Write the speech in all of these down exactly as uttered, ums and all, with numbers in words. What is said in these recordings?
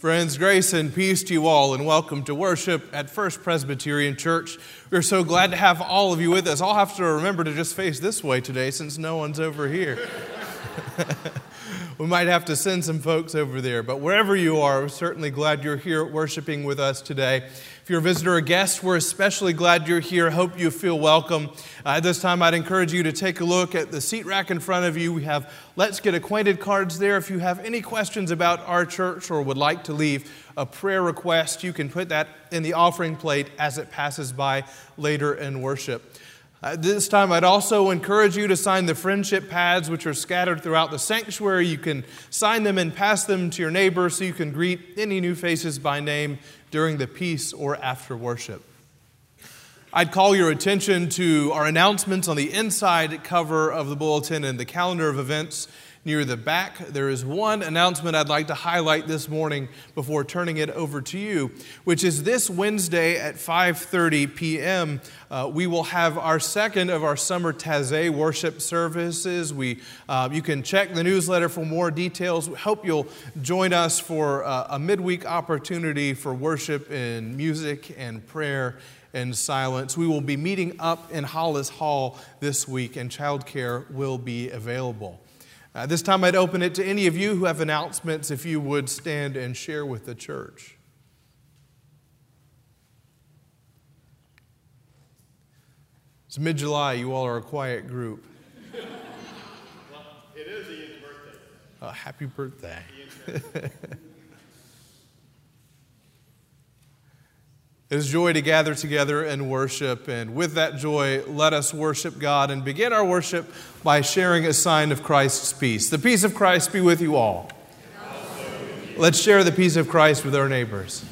Friends, grace and peace to you all, and welcome to worship at First Presbyterian Church. We're so glad to have all of you with us. I'll have to remember to just face this way today since no one's over here. We might have to send some folks over there, but wherever you are, we're certainly glad you're here worshiping with us today. If you're a visitor or guest, we're especially glad you're here. Hope you feel welcome. Uh, at this time, I'd encourage you to take a look at the seat rack in front of you. We have Let's Get Acquainted cards there. If you have any questions about our church or would like to leave a prayer request, you can put that in the offering plate as it passes by later in worship. Uh, this time, I'd also encourage you to sign the friendship pads, which are scattered throughout the sanctuary. You can sign them and pass them to your neighbors so you can greet any new faces by name during the peace or after worship. I'd call your attention to our announcements on the inside cover of the bulletin and the calendar of events near the back. There is one announcement I'd like to highlight this morning before turning it over to you, which is this Wednesday at five thirty p.m. Uh, we will have our second of our summer Taizé worship services. We, uh, you can check the newsletter for more details. We hope you'll join us for uh, a midweek opportunity for worship and music and prayer and silence. We will be meeting up in Hollis Hall this week, and childcare will be available. Uh, this time I'd open it to any of you who have announcements, if you would stand and share with the church. It's mid-July. You all are a quiet group. Well, it is Ian's birthday. Uh, happy birthday. Ian's birthday. It is joy to gather together and worship, and with that joy, let us worship God and begin our worship by sharing a sign of Christ's peace. The peace of Christ be with you all. Let's share the peace of Christ with our neighbors.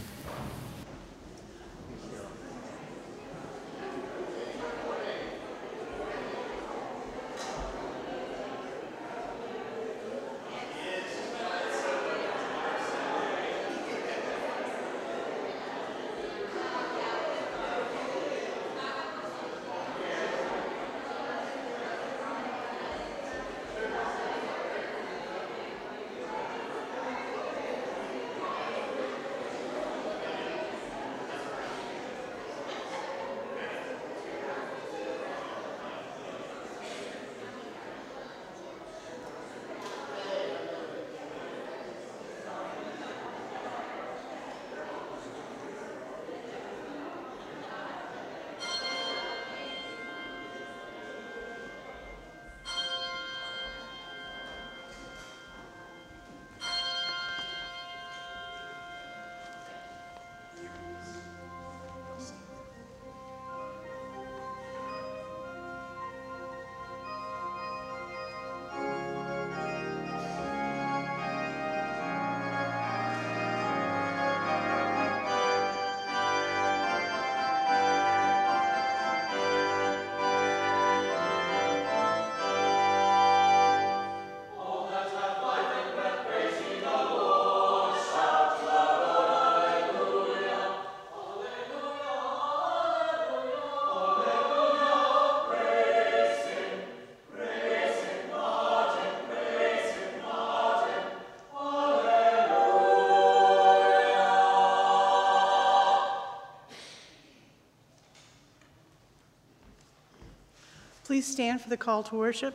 Please stand for the call to worship.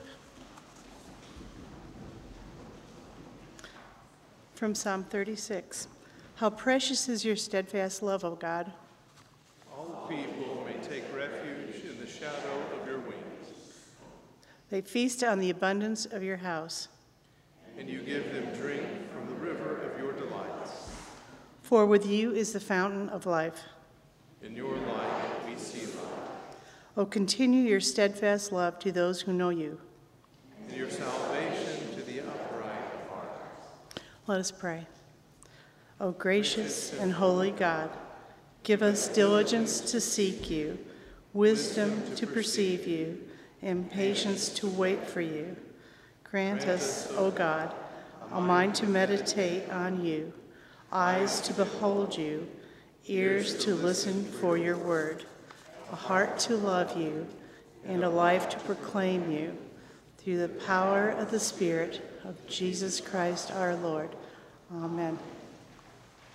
From Psalm thirty-six. How precious is your steadfast love, O God. All people may take refuge in the shadow of your wings. They feast on the abundance of your house. And you give them drink from the river of your delights. For with you is the fountain of life. In your light we see life. O continue your steadfast love to those who know you. And your salvation to the upright of heart. Let us pray. O gracious and holy God, give us diligence to seek you, wisdom to perceive you, and patience to wait for you. Grant us, O God, a mind to meditate on you, eyes to behold you, ears to listen for your word, a heart to love you, and a life to proclaim you, through the power of the Spirit of Jesus Christ our Lord. Amen.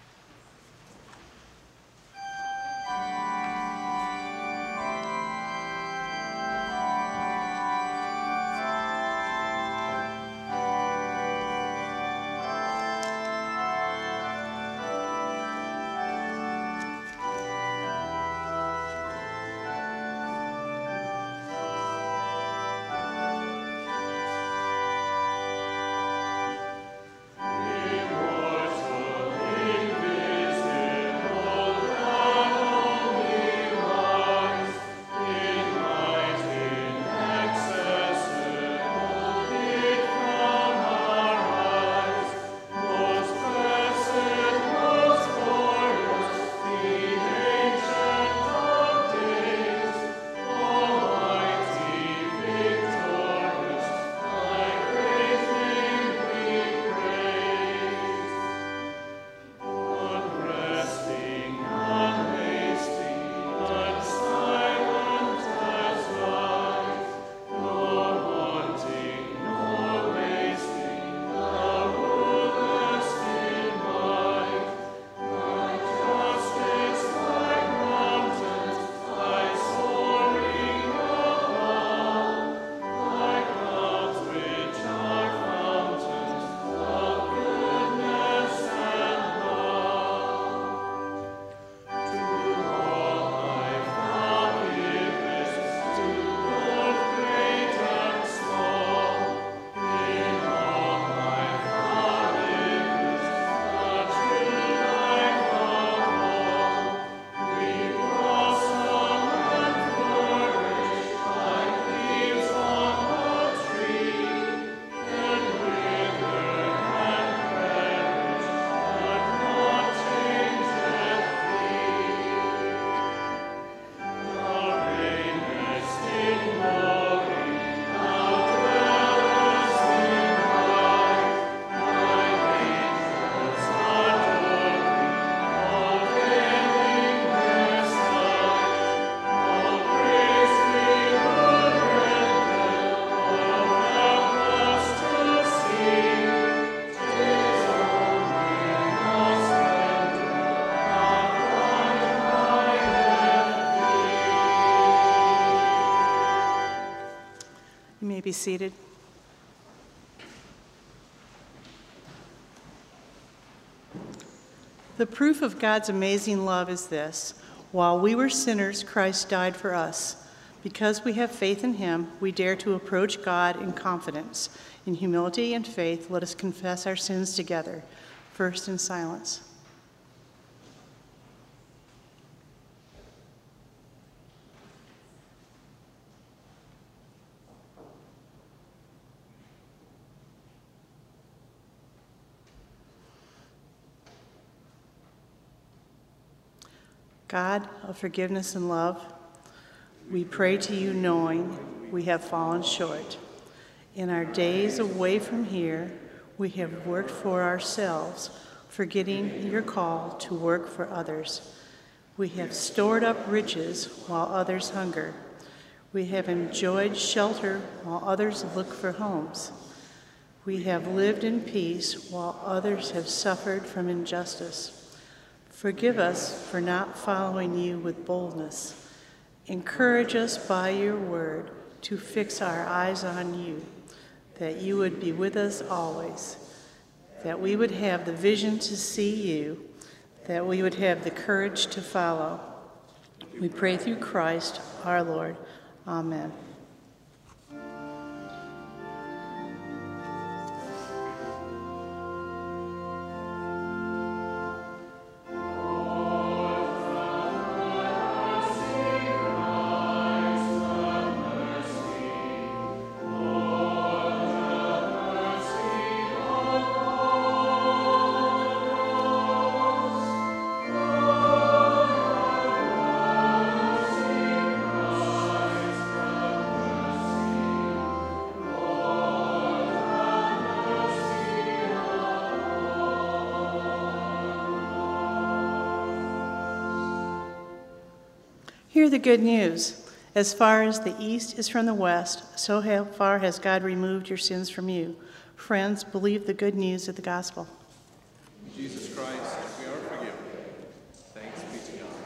be seated. The proof of God's amazing love is this: while we were sinners, Christ died for us. Because we have faith in him, we dare to approach God in confidence. In humility and faith, let us confess our sins together, first in silence. God of forgiveness and love, we pray to you knowing we have fallen short. In our days away from here, we have worked for ourselves, forgetting your call to work for others. We have stored up riches while others hunger. We have enjoyed shelter while others look for homes. We have lived in peace while others have suffered from injustice. Forgive us for not following you with boldness. Encourage us by your word to fix our eyes on you, that you would be with us always, that we would have the vision to see you, that we would have the courage to follow. We pray through Christ our Lord. Amen. Hear the good news. As far as the east is from the west, so far has God removed your sins from you. Friends, believe the good news of the gospel. Jesus Christ, we are forgiven. Thanks be to God.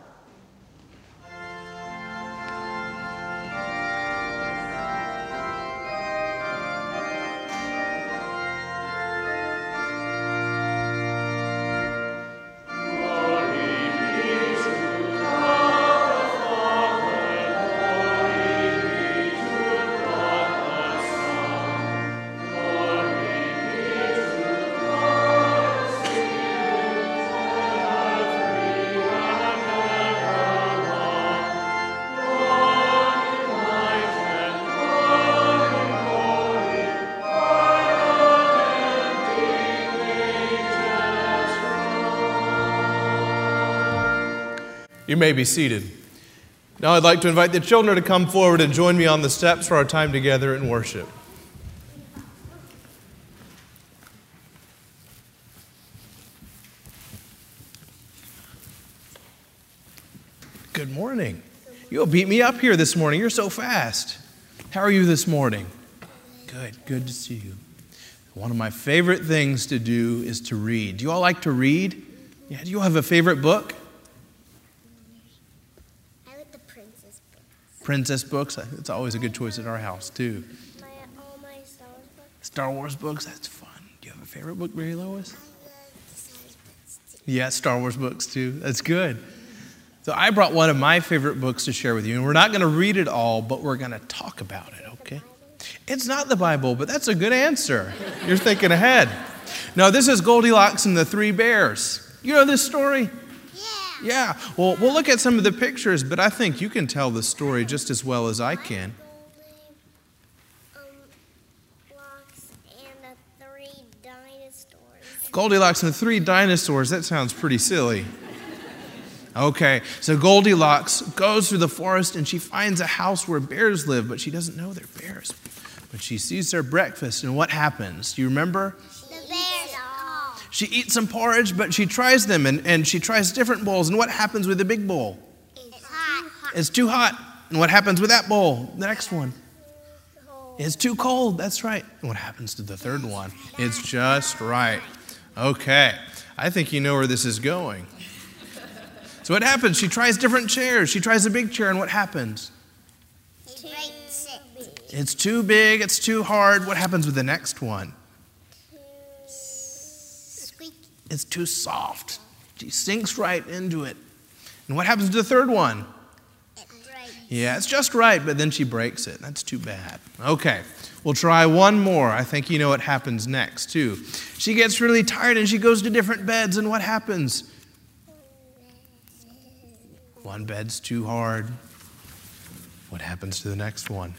You may be seated. Now I'd like to invite the children to come forward and join me on the steps for our time together in worship. Good morning. You'll beat me up here this morning. You're so fast. How are you this morning? Good. Good to see you. One of my favorite things to do is to read. Do you all like to read? Yeah. Do you all have a favorite book? Princess books. It's always a good choice at our house, too. My, all my Star Wars books. Star Wars books, that's fun. Do you have a favorite book, Mary Lois? I love the Star Wars books, too. Yeah, Star Wars books, too. That's good. So I brought one of my favorite books to share with you, and we're not going to read it all, but we're going to talk about it, okay? It's not the Bible, but that's a good answer. You're thinking ahead. No, this is Goldilocks and the Three Bears. You know this story? Yeah, well, we'll look at some of the pictures, but I think you can tell the story just as well as I can. Goldilocks and the three dinosaurs. Goldilocks and the three dinosaurs, that sounds pretty silly. Okay, so Goldilocks goes through the forest and she finds a house where bears live, but she doesn't know they're bears. But she sees their breakfast, and what happens? Do you remember? The bears all. She eats some porridge, but she tries them, and, and she tries different bowls. And what happens with the big bowl? It's hot. It's too hot. And what happens with that bowl? The next one. It's too cold. That's right. And what happens to the third one? It's just right. Okay. I think you know where this is going. So what happens? She tries different chairs. She tries a big chair, and what happens? He breaks it. It's too big, it's too hard. What happens with the next one? Squeaky. It's too soft. She sinks right into it. And what happens to the third one? It breaks. Yeah, it's just right, but then she breaks it. That's too bad. Okay, we'll try one more. I think you know what happens next, too. She gets really tired and she goes to different beds, and what happens? One bed's too hard. What happens to the next one?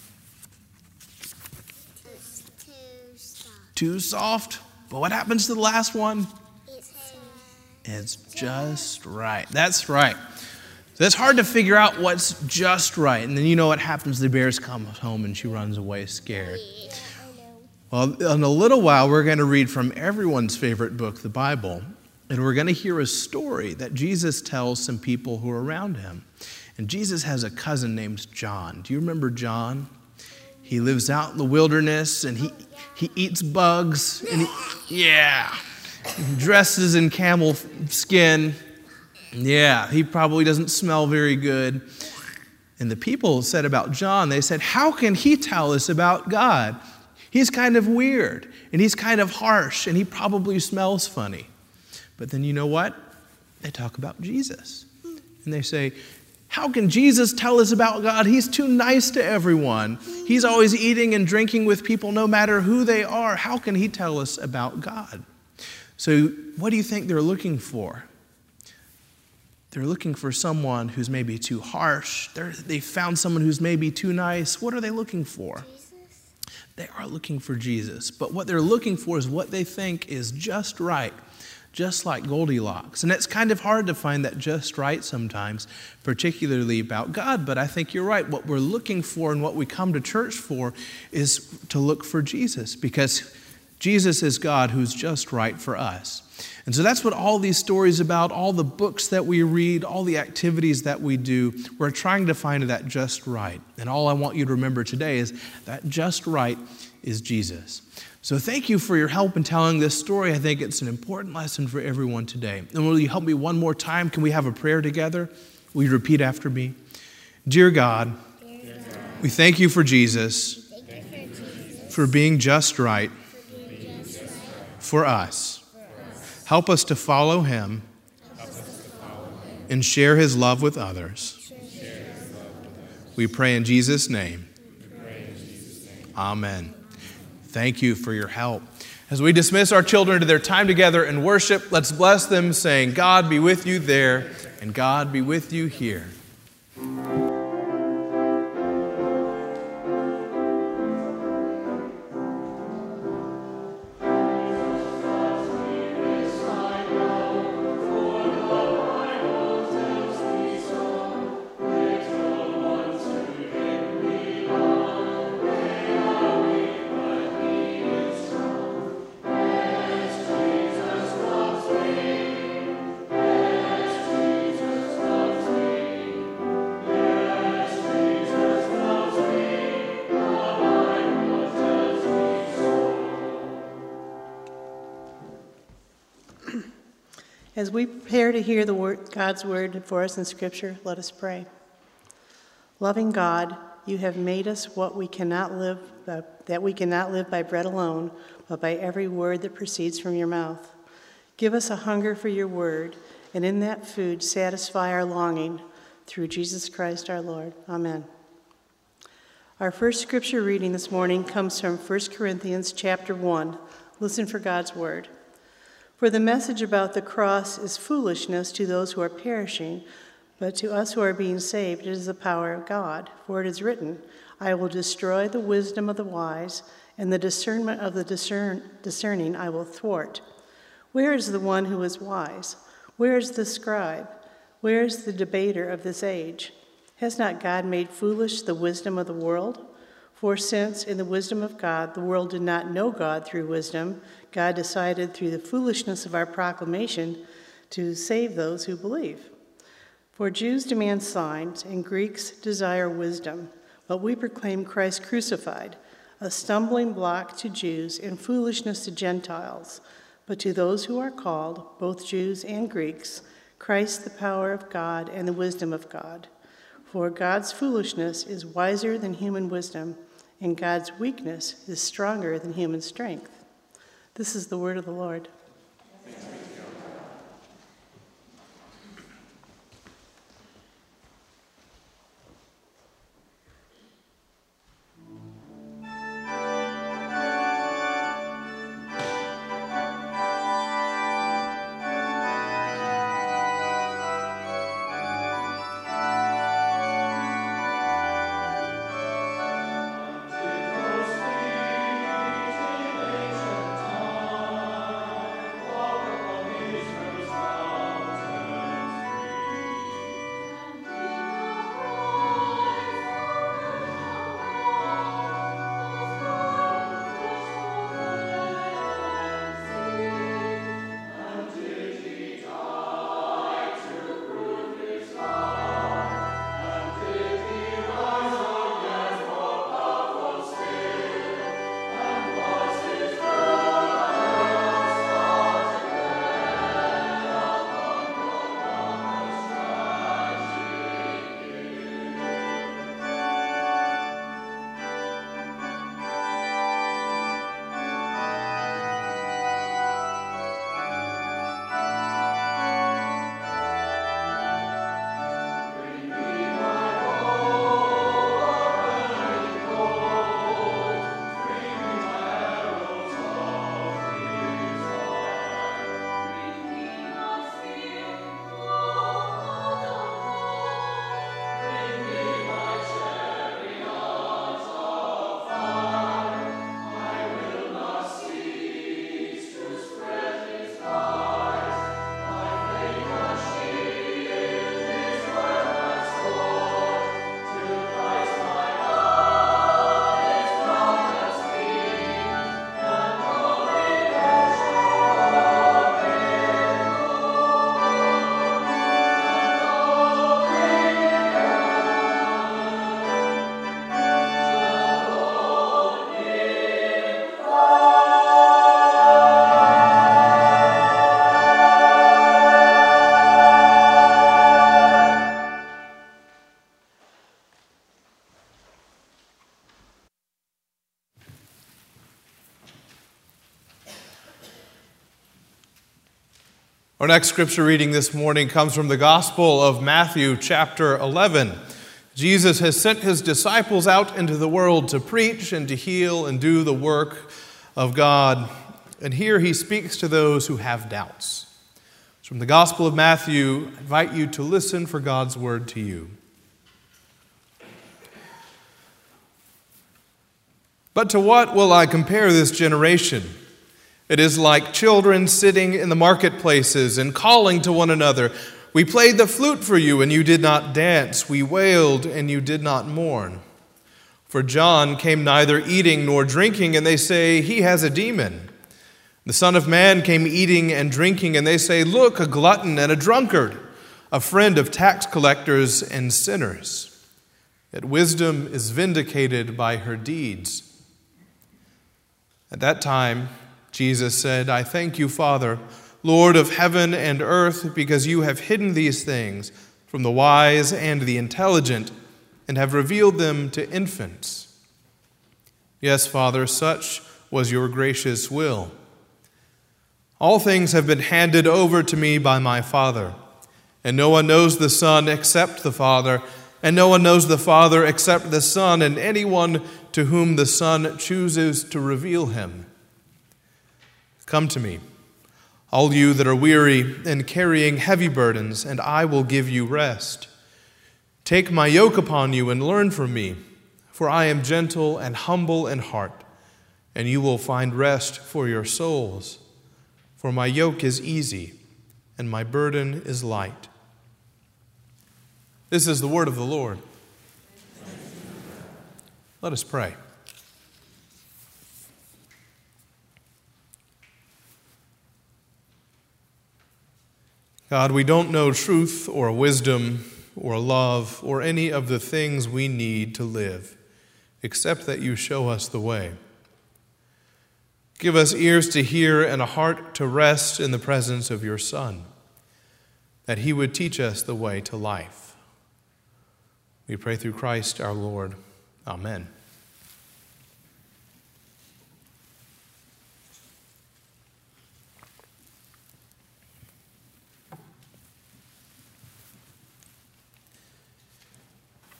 It's too soft. Too soft. But what happens to the last one? It's too. It's just right. That's right. So it's hard to figure out what's just right. And then you know what happens. The bear comes home and she runs away scared. Yeah, I know. Well, in a little while, we're going to read from everyone's favorite book, the Bible. And we're going to hear a story that Jesus tells some people who are around him. And Jesus has a cousin named John. Do you remember John? He lives out in the wilderness and he, he eats bugs. And he, yeah. He dresses in camel skin. Yeah, he probably doesn't smell very good. And the people said about John, they said, how can he tell us about God? He's kind of weird and he's kind of harsh and he probably smells funny. But then you know what? They talk about Jesus. And they say, how can Jesus tell us about God? He's too nice to everyone. He's always eating and drinking with people no matter who they are. How can he tell us about God? So what do you think they're looking for? They're looking for someone who's maybe too harsh. They're, they found someone who's maybe too nice. What are they looking for? Jesus? They are looking for Jesus. But what they're looking for is what they think is just right. Just like Goldilocks. And it's kind of hard to find that just right sometimes, particularly about God. But I think you're right. What we're looking for and what we come to church for is to look for Jesus, because Jesus is God who's just right for us. And so that's what all these stories about, all the books that we read, all the activities that we do, we're trying to find that just right. And all I want you to remember today is that just right is Jesus. So thank you for your help in telling this story. I think it's an important lesson for everyone today. And will you help me one more time? Can we have a prayer together? Will you repeat after me? Dear God, Dear God, we thank you for Jesus, thank you for Jesus, for being just right for being just right for us. for us. Help us to follow him Help us to follow him, and share his love with others. share his love with others. We pray in Jesus' name. We pray in Jesus' name. Amen. Thank you for your help. As we dismiss our children to their time together in worship, let's bless them, saying, God be with you there, and God be with you here. As we prepare to hear the word, God's word for us in Scripture, let us pray. Loving God, you have made us what we cannot live, uh, that we cannot live by bread alone, but by every word that proceeds from your mouth. Give us a hunger for your word, and in that food satisfy our longing through Jesus Christ our Lord. Amen. Our first scripture reading this morning comes from First Corinthians chapter one. Listen for God's word. For the message about the cross is foolishness to those who are perishing, but to us who are being saved it is the power of God. For it is written, I will destroy the wisdom of the wise, and the discernment of the discern, discerning I will thwart. Where is the one who is wise? Where is the scribe? Where is the debater of this age? Has not God made foolish the wisdom of the world? For since in the wisdom of God the world did not know God through wisdom, God decided through the foolishness of our proclamation to save those who believe. For Jews demand signs and Greeks desire wisdom, but we proclaim Christ crucified, a stumbling block to Jews and foolishness to Gentiles. But to those who are called, both Jews and Greeks, Christ the power of God and the wisdom of God. For God's foolishness is wiser than human wisdom, and God's weakness is stronger than human strength. This is the word of the Lord. Our next scripture reading this morning comes from the Gospel of Matthew, chapter eleven. Jesus has sent his disciples out into the world to preach and to heal and do the work of God. And here he speaks to those who have doubts. From the Gospel of Matthew, I invite you to listen for God's word to you. But to what will I compare this generation? It is like children sitting in the marketplaces and calling to one another, "We played the flute for you, and you did not dance. We wailed, and you did not mourn." For John came neither eating nor drinking, and they say, "He has a demon." The Son of Man came eating and drinking, and they say, "Look, a glutton and a drunkard, a friend of tax collectors and sinners." Yet wisdom is vindicated by her deeds. At that time, Jesus said, "I thank you, Father, Lord of heaven and earth, because you have hidden these things from the wise and the intelligent and have revealed them to infants. Yes, Father, such was your gracious will. All things have been handed over to me by my Father, and no one knows the Son except the Father, and no one knows the Father except the Son, and anyone to whom the Son chooses to reveal him. Come to me, all you that are weary and carrying heavy burdens, and I will give you rest. Take my yoke upon you and learn from me, for I am gentle and humble in heart, and you will find rest for your souls. For my yoke is easy, and my burden is light." This is the word of the Lord. Let us pray. God, we don't know truth or wisdom or love or any of the things we need to live, except that you show us the way. Give us ears to hear and a heart to rest in the presence of your Son, that he would teach us the way to life. We pray through Christ our Lord. Amen.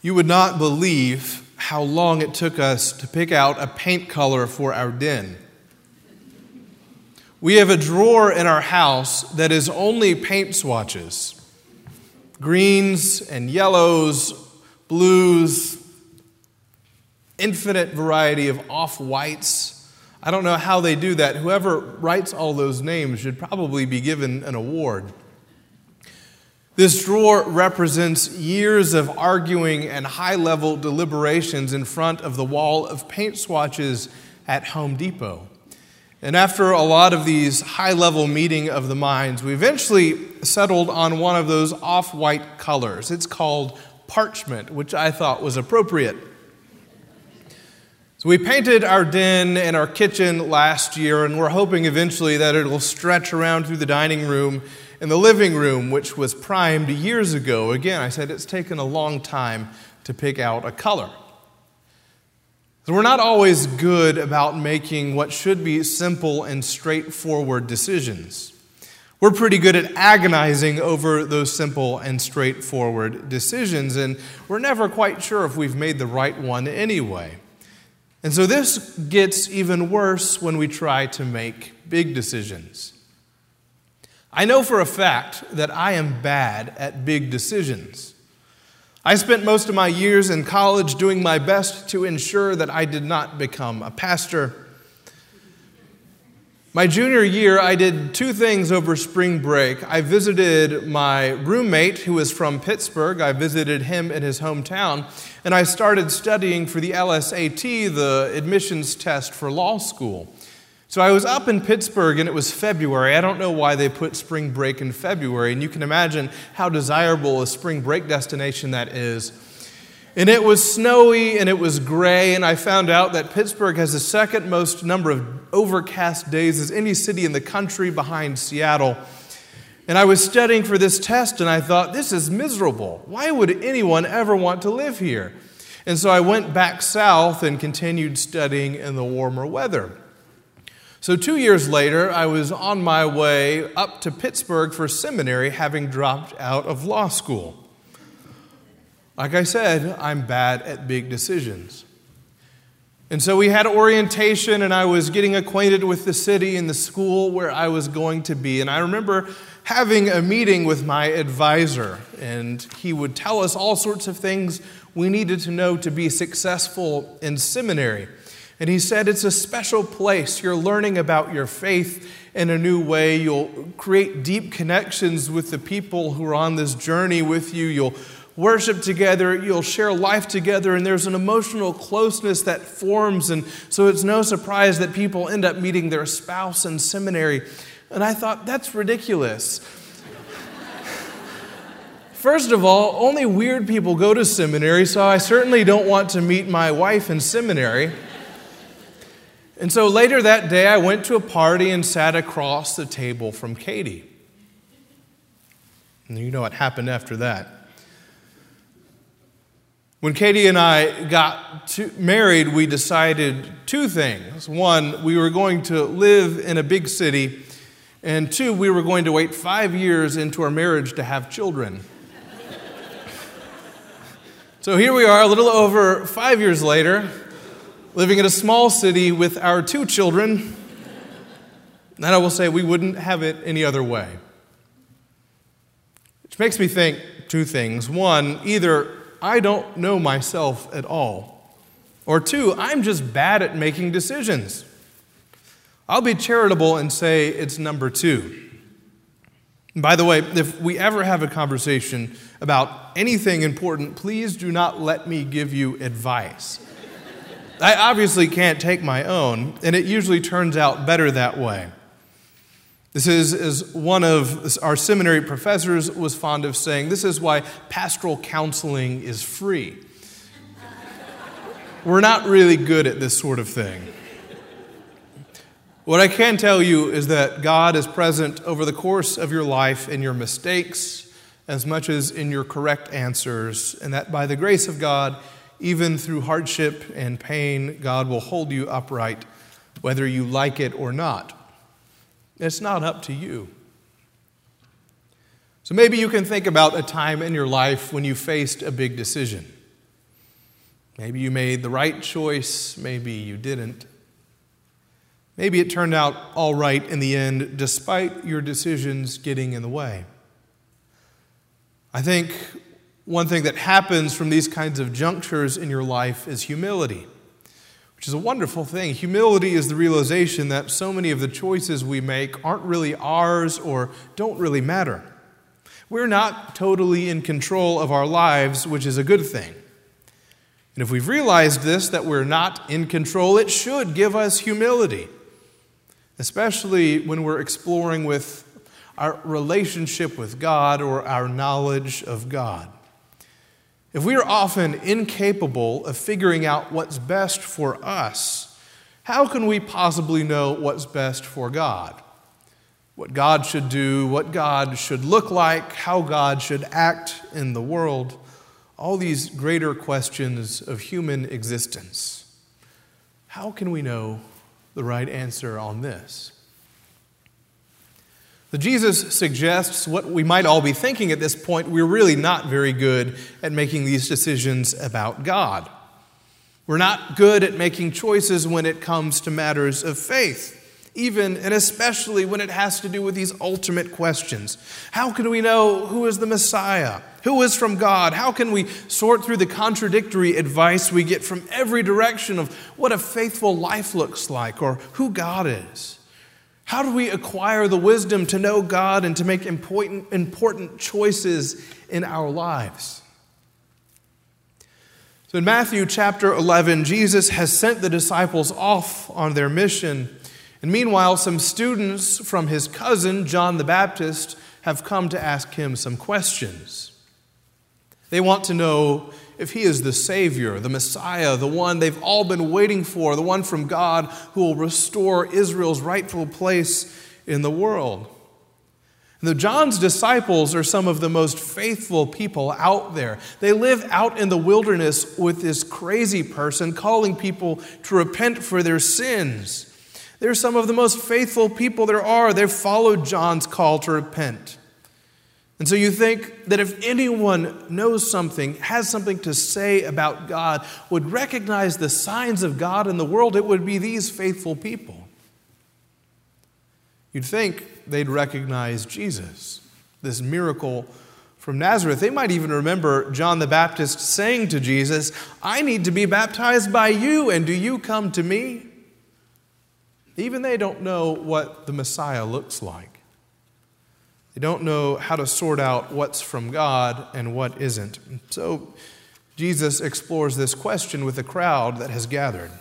You would not believe how long it took us to pick out a paint color for our den. We have a drawer in our house that is only paint swatches. Greens and yellows, blues, infinite variety of off-whites. I don't know how they do that. Whoever writes all those names should probably be given an award. This drawer represents years of arguing and high-level deliberations in front of the wall of paint swatches at Home Depot. And after a lot of these high-level meeting of the minds, we eventually settled on one of those off-white colors. It's called parchment, which I thought was appropriate. So we painted our den and our kitchen last year, and we're hoping eventually that it'll stretch around through the dining room and the living room, which was primed years ago. Again, I said it's taken a long time to pick out a color. So we're not always good about making what should be simple and straightforward decisions. We're pretty good at agonizing over those simple and straightforward decisions, and we're never quite sure if we've made the right one anyway. And so this gets even worse when we try to make big decisions. I know for a fact that I am bad at big decisions. I spent most of my years in college doing my best to ensure that I did not become a pastor. My junior year, I did two things over spring break. I visited my roommate, who was from Pittsburgh. I visited him in his hometown, and I started studying for the L S A T, the admissions test for law school. So I was up in Pittsburgh, and it was February. I don't know why they put spring break in February, and you can imagine how desirable a spring break destination that is. And it was snowy, and it was gray, and I found out that Pittsburgh has the second most number of overcast days as any city in the country behind Seattle. And I was studying for this test, and I thought, this is miserable. Why would anyone ever want to live here? And so I went back south and continued studying in the warmer weather. So two years later, I was on my way up to Pittsburgh for seminary, having dropped out of law school. Like I said, I'm bad at big decisions. And so we had orientation, and I was getting acquainted with the city and the school where I was going to be. And I remember having a meeting with my advisor, and he would tell us all sorts of things we needed to know to be successful in seminary. And he said, it's a special place. You're learning about your faith in a new way. You'll create deep connections with the people who are on this journey with you. You'll worship together. You'll share life together. And there's an emotional closeness that forms. And so it's no surprise that people end up meeting their spouse in seminary. And I thought, that's ridiculous. First of all, only weird people go to seminary, so I certainly don't want to meet my wife in seminary. And so later that day, I went to a party and sat across the table from Katie. And you know what happened after that. When Katie and I got to, married, we decided two things. One, we were going to live in a big city. And two, we were going to wait five years into our marriage to have children. So here we are, a little over five years later, living in a small city with our two children, and I will say we wouldn't have it any other way. Which makes me think two things. One, either I don't know myself at all, or two, I'm just bad at making decisions. I'll be charitable and say it's number two. And by the way, if we ever have a conversation about anything important, please do not let me give you advice. I obviously can't take my own, and it usually turns out better that way. This is, as one of our seminary professors was fond of saying, this is why pastoral counseling is free. We're not really good at this sort of thing. What I can tell you is that God is present over the course of your life in your mistakes as much as in your correct answers, and that by the grace of God, even through hardship and pain, God will hold you upright, whether you like it or not. It's not up to you. So maybe you can think about a time in your life when you faced a big decision. Maybe you made the right choice, maybe you didn't. Maybe it turned out all right in the end, despite your decisions getting in the way. I think one thing that happens from these kinds of junctures in your life is humility, which is a wonderful thing. Humility is the realization that so many of the choices we make aren't really ours or don't really matter. We're not totally in control of our lives, which is a good thing. And if we've realized this, that we're not in control, it should give us humility, especially when we're exploring with our relationship with God or our knowledge of God. If we are often incapable of figuring out what's best for us, how can we possibly know what's best for God? What God should do, what God should look like, how God should act in the world, all these greater questions of human existence. How can we know the right answer on this? So Jesus suggests what we might all be thinking at this point. We're really not very good at making these decisions about God. We're not good at making choices when it comes to matters of faith, even and especially when it has to do with these ultimate questions. How can we know who is the Messiah? Who is from God? How can we sort through the contradictory advice we get from every direction of what a faithful life looks like or who God is? How do we acquire the wisdom to know God and to make important, important choices in our lives? So in Matthew chapter eleven, Jesus has sent the disciples off on their mission. And meanwhile, some students from his cousin, John the Baptist, have come to ask him some questions. They want to know if he is the Savior, the Messiah, the one they've all been waiting for, the one from God who will restore Israel's rightful place in the world. And the John's disciples are some of the most faithful people out there. They live out in the wilderness with this crazy person calling people to repent for their sins. They're some of the most faithful people there are. They've followed John's call to repent. And so you think that if anyone knows something, has something to say about God, would recognize the signs of God in the world, it would be these faithful people. You'd think they'd recognize Jesus, this miracle from Nazareth. They might even remember John the Baptist saying to Jesus, "I need to be baptized by you, and do you come to me?" Even they don't know what the Messiah looks like. They don't know how to sort out what's from God and what isn't. So Jesus explores this question with the crowd that has gathered.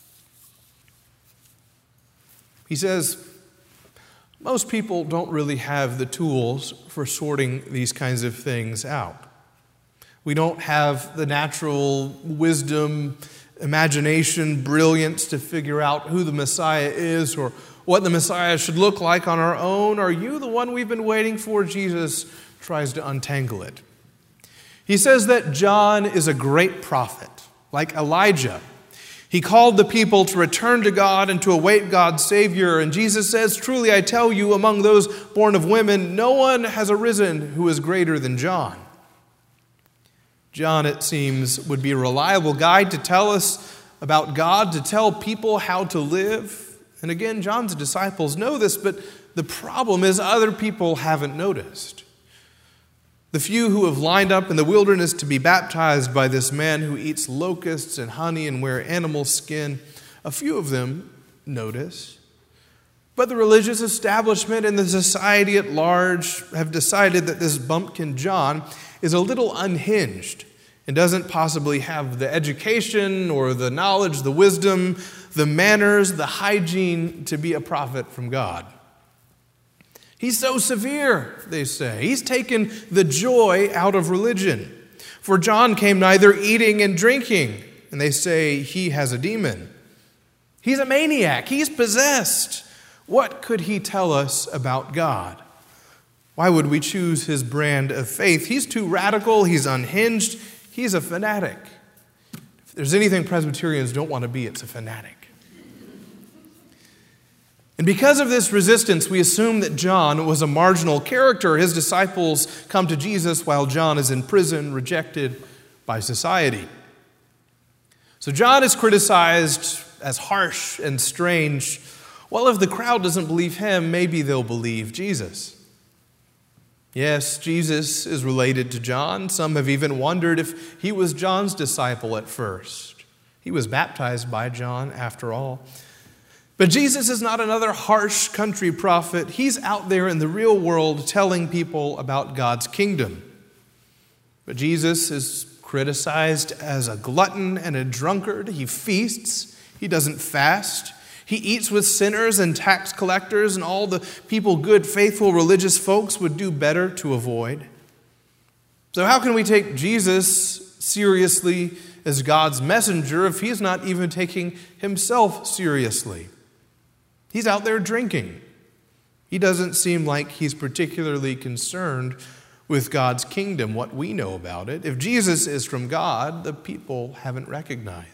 He says, most people don't really have the tools for sorting these kinds of things out. We don't have the natural wisdom, imagination, brilliance to figure out who the Messiah is or what the Messiah should look like on our own. Are you the one we've been waiting for? Jesus tries to untangle it. He says that John is a great prophet, like Elijah. He called the people to return to God and to await God's Savior. And Jesus says, "Truly I tell you, among those born of women, no one has arisen who is greater than John." John, it seems, would be a reliable guide to tell us about God, to tell people how to live. And again, John's disciples know this, but the problem is other people haven't noticed. The few who have lined up in the wilderness to be baptized by this man who eats locusts and honey and wear animal skin, a few of them notice. But the religious establishment and the society at large have decided that this bumpkin John is a little unhinged and doesn't possibly have the education or the knowledge, the wisdom, the manners, the hygiene to be a prophet from God. He's so severe, they say. He's taken the joy out of religion. For John came neither eating and drinking, and they say he has a demon. He's a maniac. He's possessed. What could he tell us about God? Why would we choose his brand of faith? He's too radical. He's unhinged. He's a fanatic. If there's anything Presbyterians don't want to be, it's a fanatic. And because of this resistance, we assume that John was a marginal character. His disciples come to Jesus while John is in prison, rejected by society. So John is criticized as harsh and strange. Well, if the crowd doesn't believe him, maybe they'll believe Jesus. Yes, Jesus is related to John. Some have even wondered if he was John's disciple at first. He was baptized by John, after all. But Jesus is not another harsh country prophet. He's out there in the real world telling people about God's kingdom. But Jesus is criticized as a glutton and a drunkard. He feasts. He doesn't fast. He eats with sinners and tax collectors, and all the people good, faithful, religious folks would do better to avoid. So how can we take Jesus seriously as God's messenger if he's not even taking himself seriously? He's out there drinking. He doesn't seem like he's particularly concerned with God's kingdom, what we know about it. If Jesus is from God, the people haven't recognized.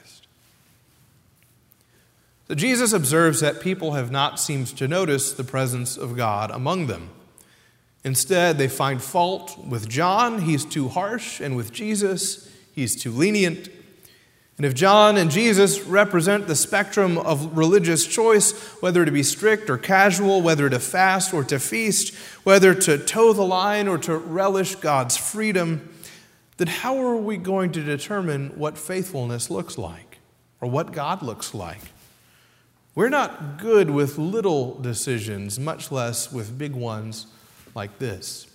So Jesus observes that people have not seemed to notice the presence of God among them. Instead, they find fault with John. He's too harsh, and with Jesus, he's too lenient. And if John and Jesus represent the spectrum of religious choice, whether to be strict or casual, whether to fast or to feast, whether to toe the line or to relish God's freedom, then how are we going to determine what faithfulness looks like or what God looks like? We're not good with little decisions, much less with big ones like this.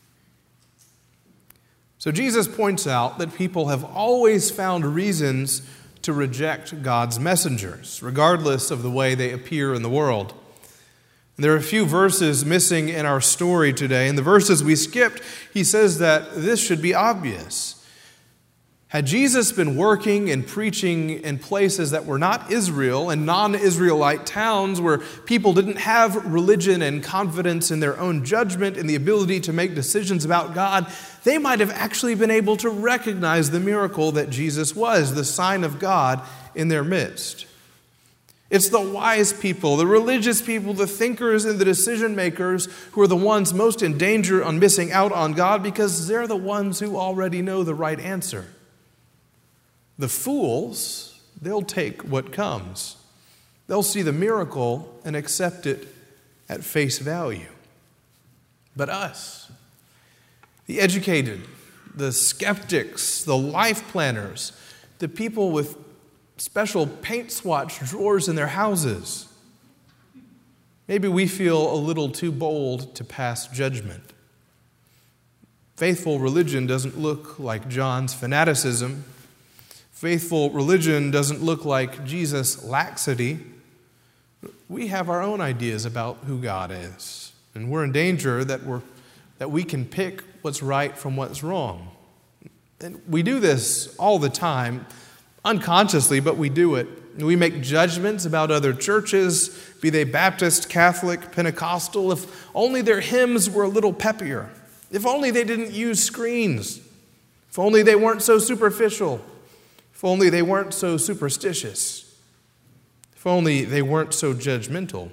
So Jesus points out that people have always found reasons to reject God's messengers, regardless of the way they appear in the world. There are a few verses missing in our story today. In the verses we skipped, he says that this should be obvious. Had Jesus been working and preaching in places that were not Israel and non-Israelite towns where people didn't have religion and confidence in their own judgment and the ability to make decisions about God, they might have actually been able to recognize the miracle that Jesus was, the sign of God in their midst. It's the wise people, the religious people, the thinkers and the decision makers who are the ones most in danger on missing out on God because they're the ones who already know the right answer. The fools, they'll take what comes. They'll see the miracle and accept it at face value. But us, the educated, the skeptics, the life planners, the people with special paint swatch drawers in their houses, maybe we feel a little too bold to pass judgment. Faithful religion doesn't look like John's fanaticism. Faithful religion doesn't look like Jesus' laxity. We have our own ideas about who God is, and we're in danger that we're that we can pick what's right from what's wrong. And we do this all the time, unconsciously, but we do it. We make judgments about other churches, be they Baptist, Catholic, Pentecostal, if only their hymns were a little peppier, if only they didn't use screens, if only they weren't so superficial. If only they weren't so superstitious. If only they weren't so judgmental.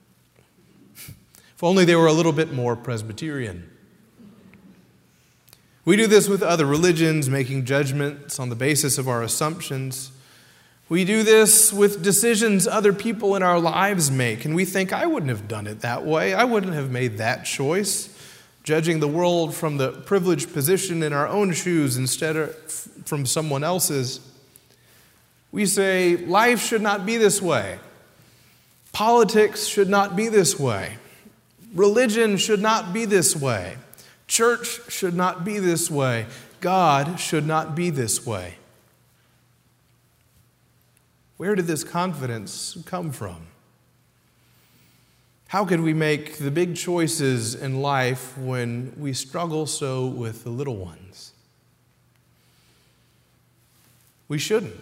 If only they were a little bit more Presbyterian. We do this with other religions, making judgments on the basis of our assumptions. We do this with decisions other people in our lives make, and we think, I wouldn't have done it that way. I wouldn't have made that choice. Judging the world from the privileged position in our own shoes instead of from someone else's. We say, life should not be this way. Politics should not be this way. Religion should not be this way. Church should not be this way. God should not be this way. Where did this confidence come from? How could we make the big choices in life when we struggle so with the little ones? We shouldn't.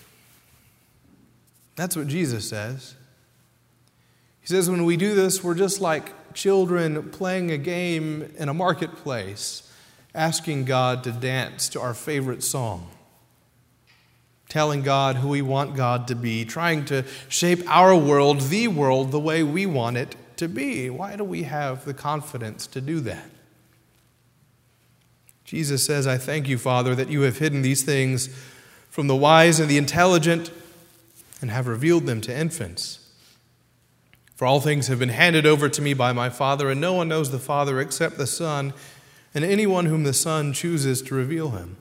That's what Jesus says. He says when we do this, we're just like children playing a game in a marketplace, asking God to dance to our favorite song, telling God who we want God to be, trying to shape our world, the world, the way we want it to be. Why do we have the confidence to do that? Jesus says, I thank you, Father, that you have hidden these things from the wise and the intelligent, and have revealed them to infants. For all things have been handed over to me by my Father, and no one knows the Father except the Son, and anyone whom the Son chooses to reveal him.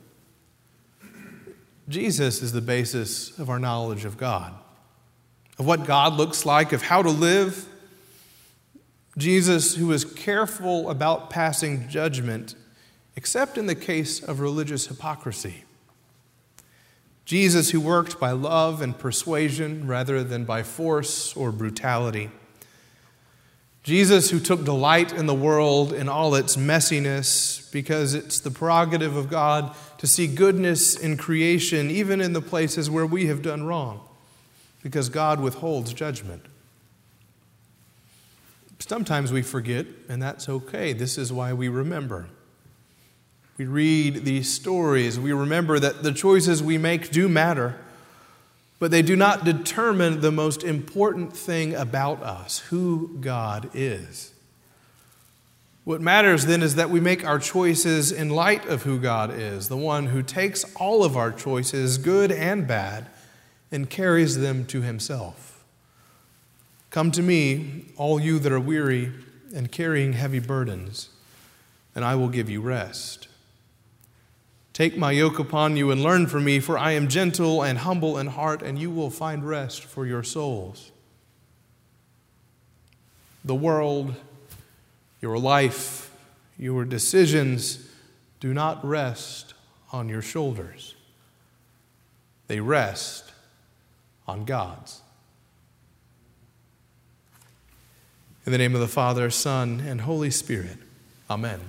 Jesus is the basis of our knowledge of God, of what God looks like, of how to live. Jesus, who is careful about passing judgment, except in the case of religious hypocrisy. Jesus, who worked by love and persuasion rather than by force or brutality. Jesus, who took delight in the world in all its messiness, because it's the prerogative of God to see goodness in creation, even in the places where we have done wrong, because God withholds judgment. Sometimes we forget, and that's okay. This is why we remember. We read these stories. We remember that the choices we make do matter, but they do not determine the most important thing about us, who God is. What matters then is that we make our choices in light of who God is, the one who takes all of our choices, good and bad, and carries them to himself. Come to me, all you that are weary and carrying heavy burdens, and I will give you rest. Take my yoke upon you and learn from me, for I am gentle and humble in heart, and you will find rest for your souls. The world, your life, your decisions do not rest on your shoulders. They rest on God's. In the name of the Father, Son, and Holy Spirit. Amen.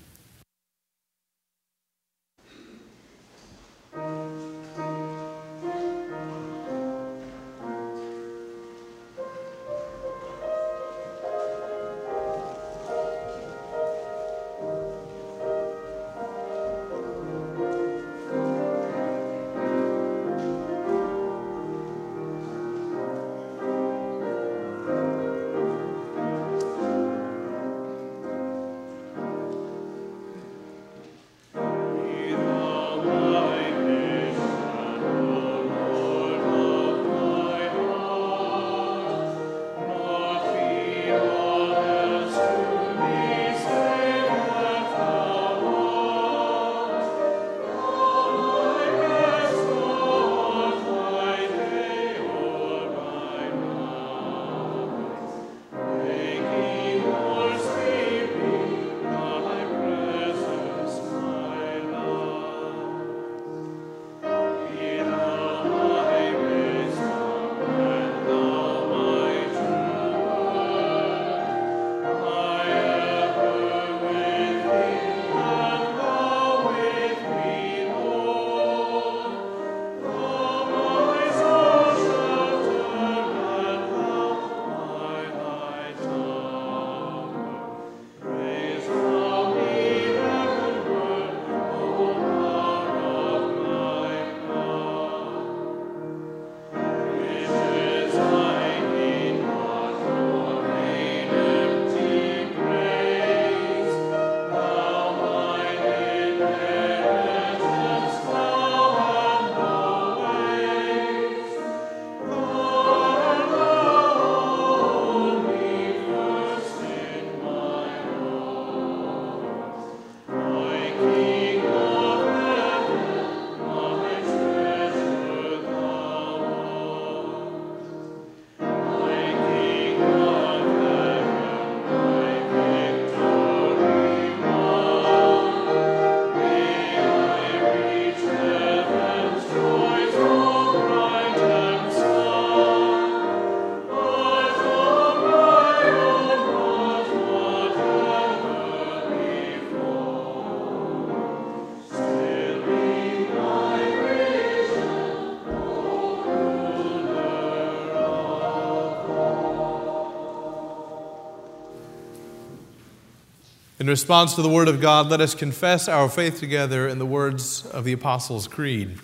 In response to the Word of God, let us confess our faith together in the words of the Apostles' Creed.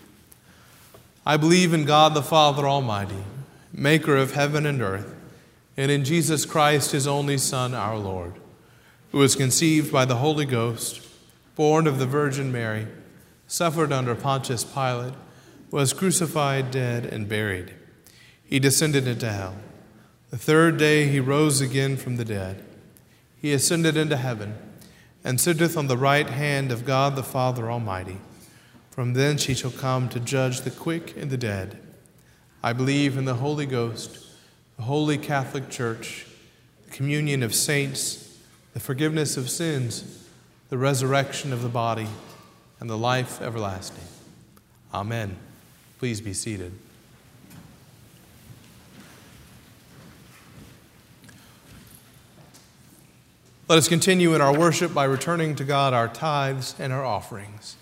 I believe in God the Father Almighty, maker of heaven and earth, and in Jesus Christ, his only Son, our Lord, who was conceived by the Holy Ghost, born of the Virgin Mary, suffered under Pontius Pilate, was crucified, dead, and buried. He descended into hell. The third day he rose again from the dead. He ascended into heaven, and sitteth on the right hand of God the Father Almighty. From thence he shall come to judge the quick and the dead. I believe in the Holy Ghost, the holy Catholic Church, the communion of saints, the forgiveness of sins, the resurrection of the body, and the life everlasting. Amen. Please be seated. Let us continue in our worship by returning to God our tithes and our offerings.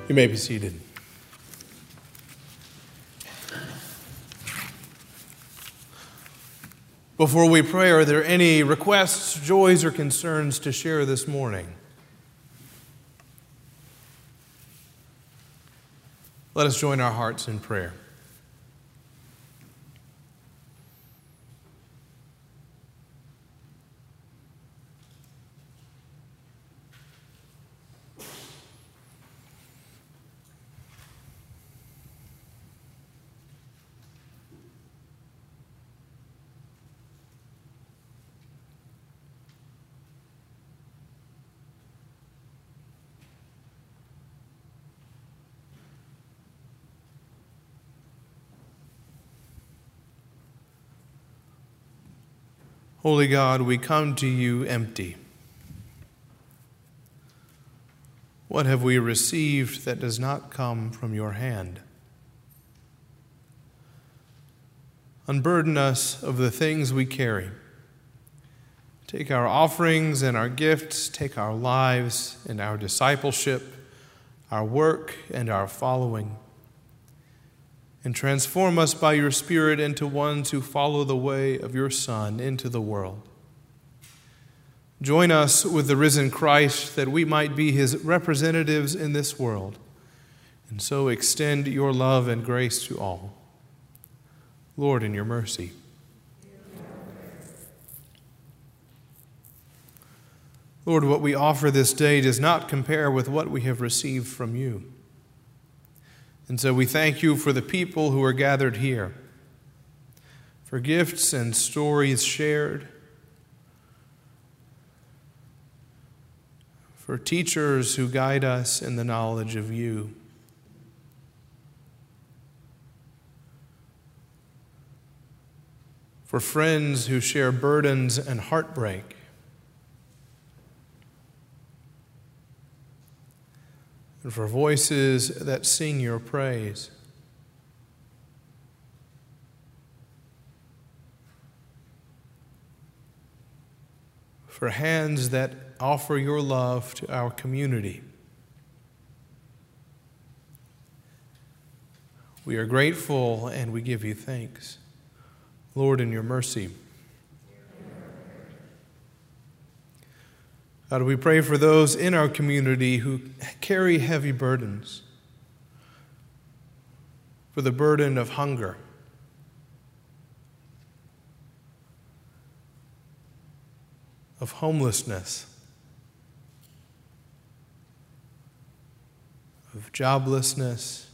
You may be seated. Before we pray, are there any requests, joys, or concerns to share this morning? Let us join our hearts in prayer. Holy God, we come to you empty. What have we received that does not come from your hand? Unburden us of the things we carry. Take our offerings and our gifts, take our lives and our discipleship, our work and our following, and transform us by your Spirit into ones who follow the way of your Son into the world. Join us with the risen Christ that we might be his representatives in this world, and so extend your love and grace to all. Lord, in your mercy. Lord, what we offer this day does not compare with what we have received from you. And so we thank you for the people who are gathered here, for gifts and stories shared, for teachers who guide us in the knowledge of you, for friends who share burdens and heartbreak, and for voices that sing your praise. For hands that offer your love to our community. We are grateful and we give you thanks. Lord, in your mercy. God, we pray for those in our community who carry heavy burdens, for the burden of hunger, of homelessness, of joblessness,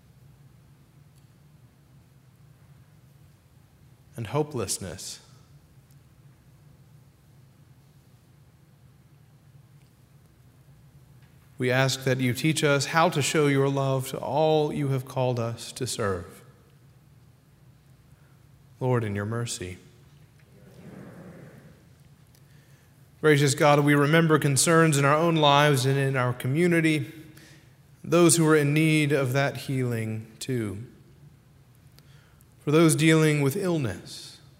and hopelessness. We ask that you teach us how to show your love to all you have called us to serve. Lord, in your mercy. Gracious God, we remember concerns in our own lives and in our community, those who are in need of that healing too. For those dealing with illness,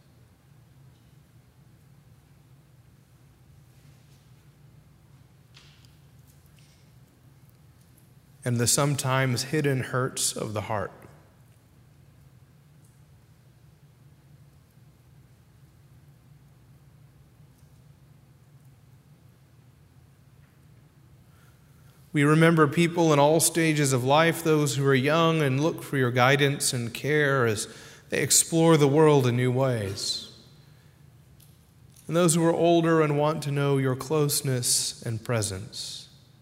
and the sometimes hidden hurts of the heart. We remember people in all stages of life, those who are young and look for your guidance and care as they explore the world in new ways, and those who are older and want to know your closeness and presence.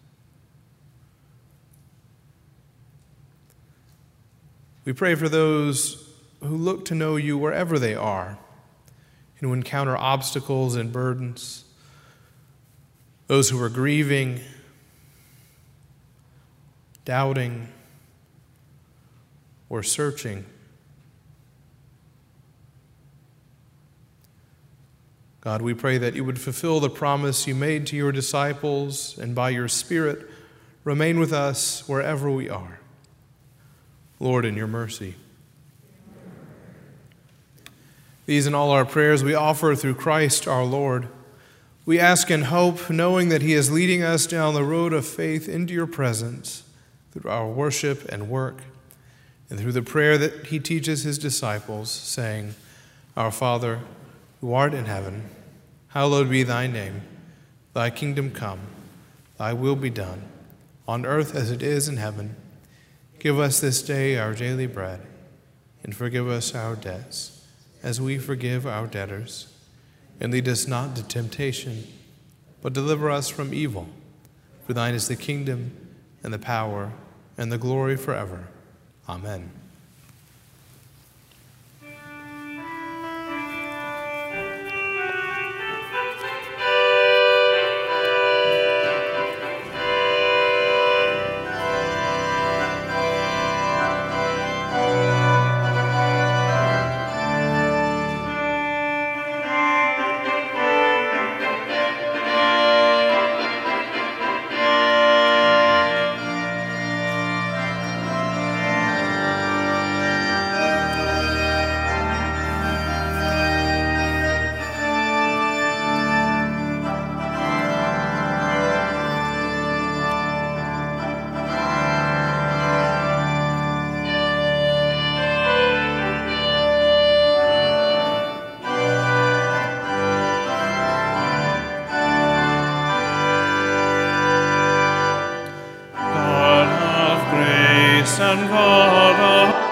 We pray for those who look to know you wherever they are and who encounter obstacles and burdens, those who are grieving, doubting, or searching. God, we pray that you would fulfill the promise you made to your disciples and by your Spirit remain with us wherever we are. Lord, in your mercy. These and all our prayers we offer through Christ our Lord. We ask in hope, knowing that he is leading us down the road of faith into your presence, through our worship and work, and through the prayer that he teaches his disciples, saying, Our Father, who art in heaven, hallowed be thy name. Thy kingdom come, thy will be done, on earth as it is in heaven. Give us this day our daily bread, and forgive us our debts, as we forgive our debtors. And lead us not into temptation, but deliver us from evil. For thine is the kingdom, and the power, and the glory forever. Amen. And God of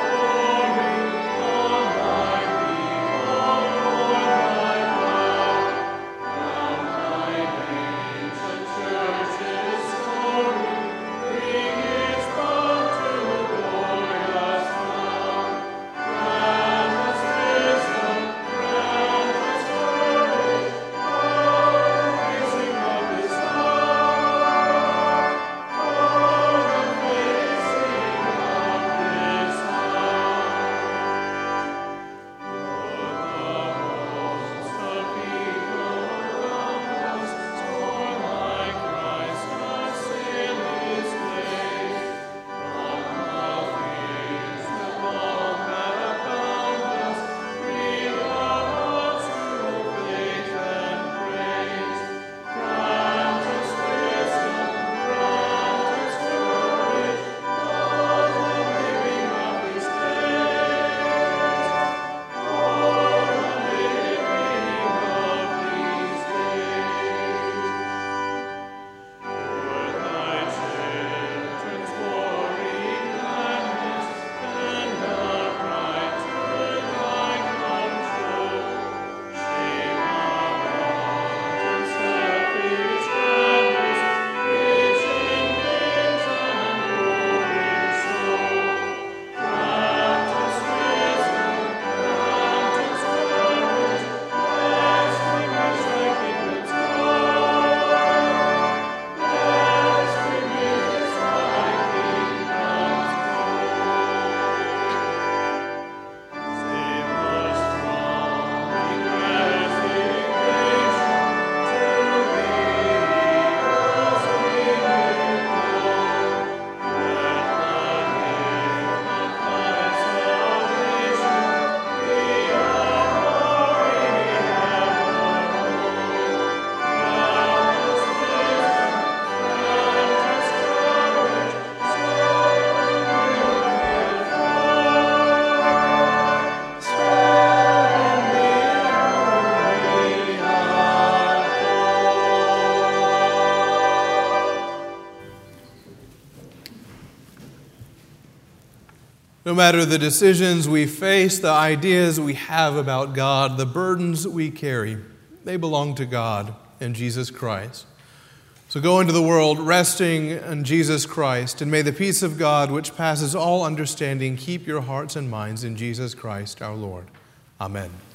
No matter the decisions we face, the ideas we have about God, the burdens we carry, they belong to God and Jesus Christ. So go into the world resting in Jesus Christ, and may the peace of God, which passes all understanding, keep your hearts and minds in Jesus Christ our Lord. Amen.